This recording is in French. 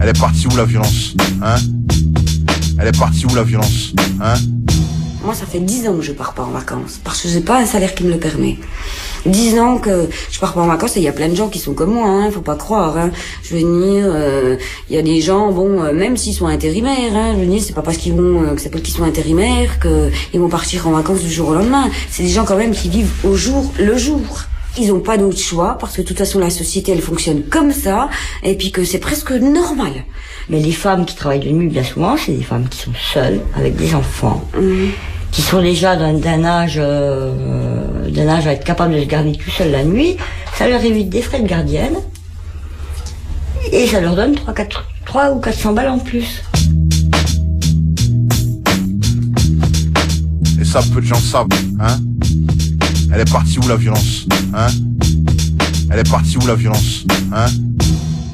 Elle est partie où la violence, hein? Elle est partie où la violence, hein? Moi, ça fait 10 ans que je pars pas en vacances, parce que j'ai pas un salaire qui me le permet. 10 ans que je pars pas en vacances, et il y a plein de gens qui sont comme moi, hein, faut pas croire, hein. Je veux dire, il y a des gens, bon, même s'ils sont intérimaires, hein, je veux dire, c'est pas parce qu'ils vont, que c'est parce qu'ils sont intérimaires qu'ils vont partir en vacances du jour au lendemain. C'est des gens quand même qui vivent au jour le jour. Ils ont pas d'autre choix, parce que de toute façon, la société, elle fonctionne comme ça, et puis que c'est presque normal. Mais les femmes qui travaillent de nuit, bien souvent, c'est des femmes qui sont seules, avec des enfants, qui sont déjà d'un âge à être capable de se garder tout seul la nuit. Ça leur évite des frais de gardienne, et ça leur donne 3 ou 400 balles en plus. Et ça, peu de gens savent, hein? Elle est partie où la violence, hein? Elle est partie où la violence, hein?